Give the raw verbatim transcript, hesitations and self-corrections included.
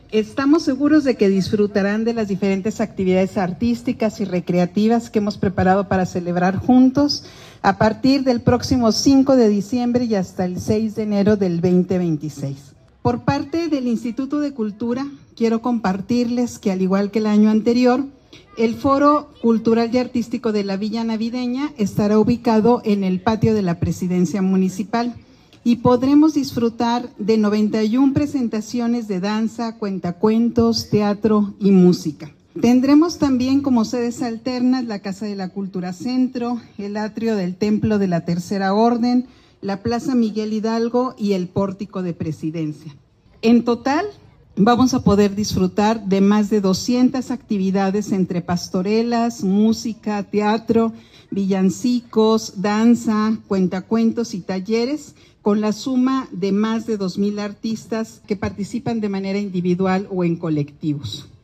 Estamos seguros de que disfrutarán de las diferentes actividades artísticas y recreativas que hemos preparado para celebrar juntos a partir del próximo cinco de diciembre y hasta el seis de enero del veinte veintiséis. Por parte del Instituto de Cultura, quiero compartirles que, al igual que el año anterior, el Foro Cultural y Artístico de la Villa Navideña estará ubicado en el patio de la Presidencia Municipal y podremos disfrutar de noventa y una presentaciones de danza, cuentacuentos, teatro y música. Tendremos también como sedes alternas la Casa de la Cultura Centro, el atrio del Templo de la Tercera Orden, la Plaza Miguel Hidalgo y el Pórtico de Presidencia. En total, vamos a poder disfrutar de más de doscientas actividades entre pastorelas, música, teatro, villancicos, danza, cuentacuentos y talleres, con la suma de más de dos mil artistas que participan de manera individual o en colectivos.